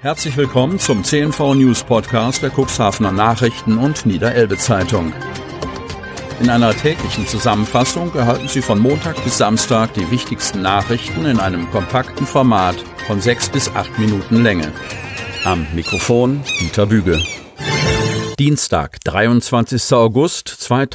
Herzlich willkommen zum CNV News Podcast der Cuxhavener Nachrichten und Niederelbe Zeitung. In einer täglichen Zusammenfassung erhalten Sie von Montag bis Samstag die wichtigsten Nachrichten in einem kompakten Format von 6 bis 8 Minuten Länge. Am Mikrofon Dieter Büge. Dienstag, 23. August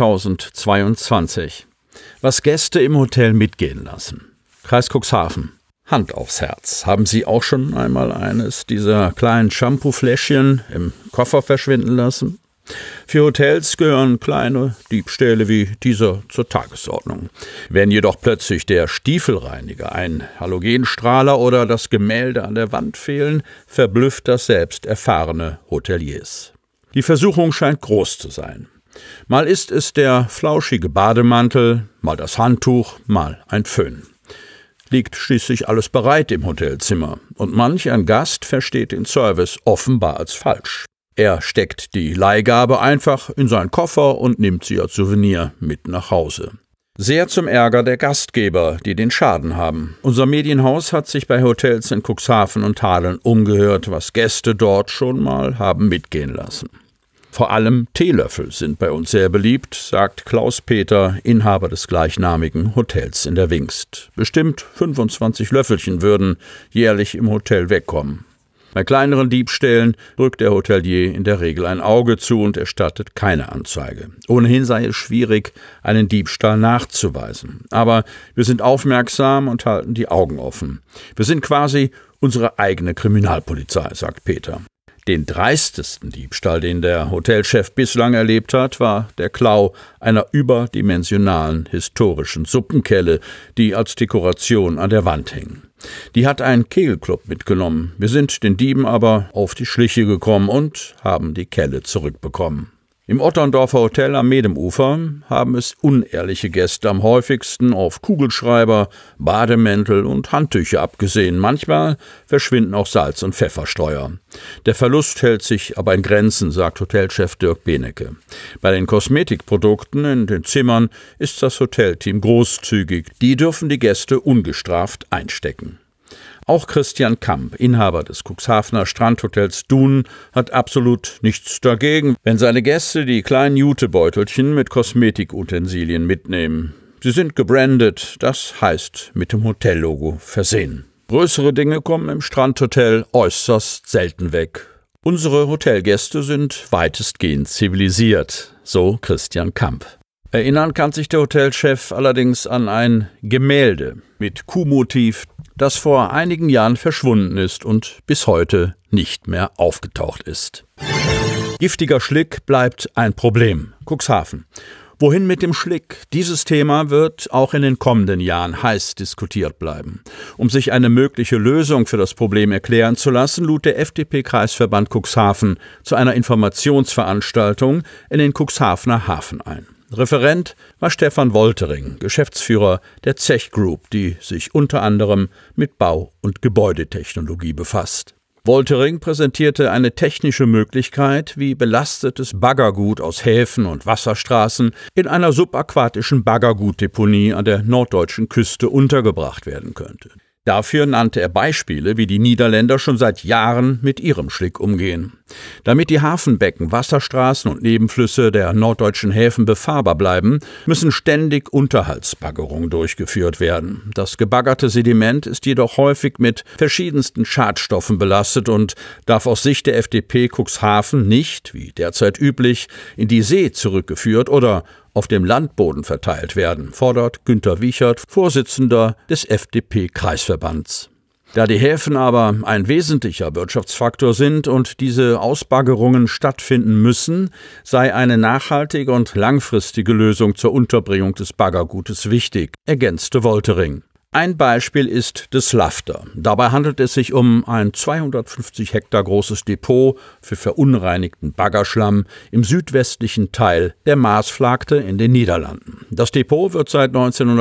2022. Was Gäste im Hotel mitgehen lassen. Kreis Cuxhaven. Hand aufs Herz. Haben Sie auch schon einmal eines dieser kleinen Shampoo-Fläschchen im Koffer verschwinden lassen? Für Hotels gehören kleine Diebstähle wie dieser zur Tagesordnung. Wenn jedoch plötzlich der Stiefelreiniger, ein Halogenstrahler oder das Gemälde an der Wand fehlen, verblüfft das selbst erfahrene Hoteliers. Die Versuchung scheint groß zu sein. Mal ist es der flauschige Bademantel, mal das Handtuch, mal ein Föhn. Liegt schließlich alles bereit im Hotelzimmer und manch ein Gast versteht den Service offenbar als falsch. Er steckt die Leihgabe einfach in seinen Koffer und nimmt sie als Souvenir mit nach Hause. Sehr zum Ärger der Gastgeber, die den Schaden haben. Unser Medienhaus hat sich bei Hotels in Cuxhaven und Hadeln umgehört, was Gäste dort schon mal haben mitgehen lassen. Vor allem Teelöffel sind bei uns sehr beliebt, sagt Klaus Peter, Inhaber des gleichnamigen Hotels in der Wingst. Bestimmt 25 Löffelchen würden jährlich im Hotel wegkommen. Bei kleineren Diebstählen drückt der Hotelier in der Regel ein Auge zu und erstattet keine Anzeige. Ohnehin sei es schwierig, einen Diebstahl nachzuweisen. Aber wir sind aufmerksam und halten die Augen offen. Wir sind quasi unsere eigene Kriminalpolizei, sagt Peter. Den dreistesten Diebstahl, den der Hotelchef bislang erlebt hat, war der Klau einer überdimensionalen historischen Suppenkelle, die als Dekoration an der Wand hing. Die hat ein Kegelclub mitgenommen. Wir sind den Dieben aber auf die Schliche gekommen und haben die Kelle zurückbekommen. Im Otterndorfer Hotel am Medemufer haben es unehrliche Gäste am häufigsten auf Kugelschreiber, Bademäntel und Handtücher abgesehen. Manchmal verschwinden auch Salz- und Pfeffersteuer. Der Verlust hält sich aber in Grenzen, sagt Hotelchef Dirk Benecke. Bei den Kosmetikprodukten in den Zimmern ist das Hotelteam großzügig. Die dürfen die Gäste ungestraft einstecken. Auch Christian Kamp, Inhaber des Cuxhavener Strandhotels Dun, hat absolut nichts dagegen, wenn seine Gäste die kleinen Jutebeutelchen mit Kosmetikutensilien mitnehmen. Sie sind gebrandet, das heißt mit dem Hotellogo versehen. Größere Dinge kommen im Strandhotel äußerst selten weg. Unsere Hotelgäste sind weitestgehend zivilisiert, so Christian Kamp. Erinnern kann sich der Hotelchef allerdings an ein Gemälde mit Kuhmotiv, das vor einigen Jahren verschwunden ist und bis heute nicht mehr aufgetaucht ist. Giftiger Schlick bleibt ein Problem. Cuxhaven. Wohin mit dem Schlick? Dieses Thema wird auch in den kommenden Jahren heiß diskutiert bleiben. Um sich eine mögliche Lösung für das Problem erklären zu lassen, lud der FDP-Kreisverband Cuxhaven zu einer Informationsveranstaltung in den Cuxhavener Hafen ein. Referent war Stefan Woltering, Geschäftsführer der Zech Group, die sich unter anderem mit Bau- und Gebäudetechnologie befasst. Woltering präsentierte eine technische Möglichkeit, wie belastetes Baggergut aus Häfen und Wasserstraßen in einer subaquatischen Baggergutdeponie an der norddeutschen Küste untergebracht werden könnte. Dafür nannte er Beispiele, wie die Niederländer schon seit Jahren mit ihrem Schlick umgehen. Damit die Hafenbecken, Wasserstraßen und Nebenflüsse der norddeutschen Häfen befahrbar bleiben, müssen ständig Unterhaltsbaggerungen durchgeführt werden. Das gebaggerte Sediment ist jedoch häufig mit verschiedensten Schadstoffen belastet und darf aus Sicht der FDP Cuxhaven nicht, wie derzeit üblich, in die See zurückgeführt oder auf dem Landboden verteilt werden, fordert Günter Wiechert, Vorsitzender des FDP-Kreisverbands. Da die Häfen aber ein wesentlicher Wirtschaftsfaktor sind und diese Ausbaggerungen stattfinden müssen, sei eine nachhaltige und langfristige Lösung zur Unterbringung des Baggergutes wichtig, ergänzte Woltering. Ein Beispiel ist des Lafter. Dabei handelt es sich um ein 250 Hektar großes Depot für verunreinigten Baggerschlamm im südwestlichen Teil der Maasvlakte in den Niederlanden. Das Depot wird seit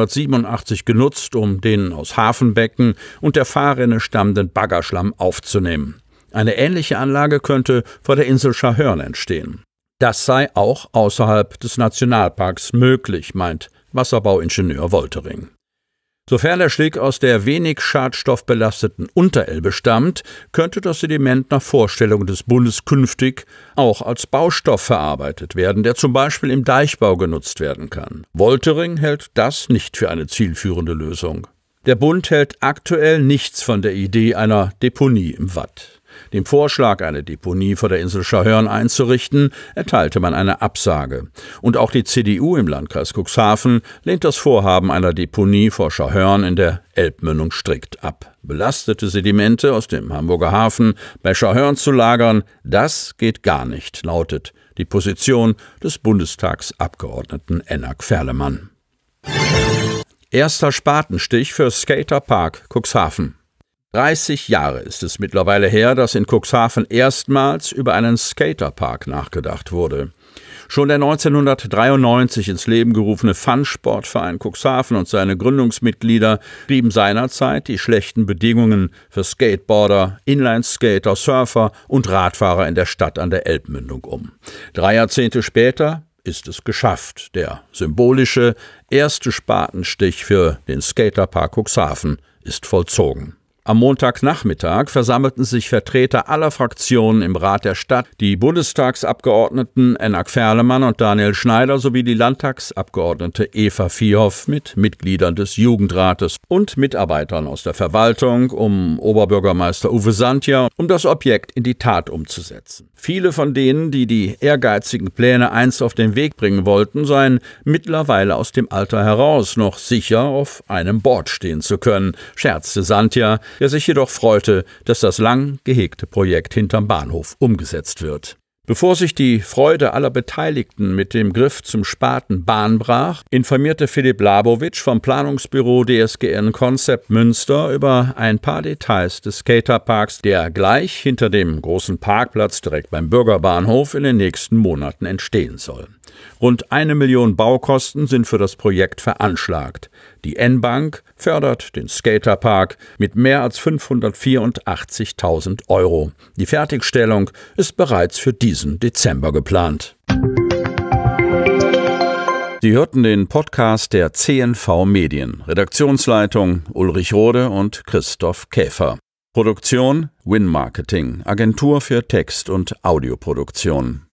1987 genutzt, um den aus Hafenbecken und der Fahrrinne stammenden Baggerschlamm aufzunehmen. Eine ähnliche Anlage könnte vor der Insel Scharhörn entstehen. Das sei auch außerhalb des Nationalparks möglich, meint Wasserbauingenieur Woltering. Sofern der Schlick aus der wenig schadstoffbelasteten Unterelbe stammt, könnte das Sediment nach Vorstellung des Bundes künftig auch als Baustoff verarbeitet werden, der zum Beispiel im Deichbau genutzt werden kann. Woltering hält das nicht für eine zielführende Lösung. Der Bund hält aktuell nichts von der Idee einer Deponie im Watt. Dem Vorschlag, eine Deponie vor der Insel Scharhörn einzurichten, erteilte man eine Absage. Und auch die CDU im Landkreis Cuxhaven lehnt das Vorhaben einer Deponie vor Scharhörn in der Elbmündung strikt ab. Belastete Sedimente aus dem Hamburger Hafen bei Scharhörn zu lagern, das geht gar nicht, lautet die Position des Bundestagsabgeordneten Enak Ferlemann. Erster Spatenstich für Skaterpark Cuxhaven. 30 Jahre ist es mittlerweile her, dass in Cuxhaven erstmals über einen Skaterpark nachgedacht wurde. Schon der 1993 ins Leben gerufene Fun-Sportverein Cuxhaven und seine Gründungsmitglieder trieben seinerzeit die schlechten Bedingungen für Skateboarder, Inlineskater, Surfer und Radfahrer in der Stadt an der Elbmündung um. 3 Jahrzehnte später ist es geschafft. Der symbolische erste Spatenstich für den Skaterpark Cuxhaven ist vollzogen. Am Montagnachmittag versammelten sich Vertreter aller Fraktionen im Rat der Stadt, die Bundestagsabgeordneten Enak Ferlemann und Daniel Schneider sowie die Landtagsabgeordnete Eva Vierhoff mit Mitgliedern des Jugendrates und Mitarbeitern aus der Verwaltung um Oberbürgermeister Uwe Santja, um das Objekt in die Tat umzusetzen. Viele von denen, die die ehrgeizigen Pläne einst auf den Weg bringen wollten, seien mittlerweile aus dem Alter heraus noch sicher auf einem Board stehen zu können, scherzte Santja, der sich jedoch freute, dass das lang gehegte Projekt hinterm Bahnhof umgesetzt wird. Bevor sich die Freude aller Beteiligten mit dem Griff zum Spaten Bahn brach, informierte Philipp Labowitsch vom Planungsbüro DSGN Concept Münster über ein paar Details des Skaterparks, der gleich hinter dem großen Parkplatz direkt beim Bürgerbahnhof in den nächsten Monaten entstehen soll. Rund 1 Million Baukosten sind für das Projekt veranschlagt. Die N-Bank fördert den Skaterpark mit mehr als 584.000 €. Die Fertigstellung ist bereits für diesen Dezember geplant. Sie hörten den Podcast der CNV Medien. Redaktionsleitung Ulrich Rode und Christoph Käfer. Produktion Win Marketing, Agentur für Text- und Audioproduktion.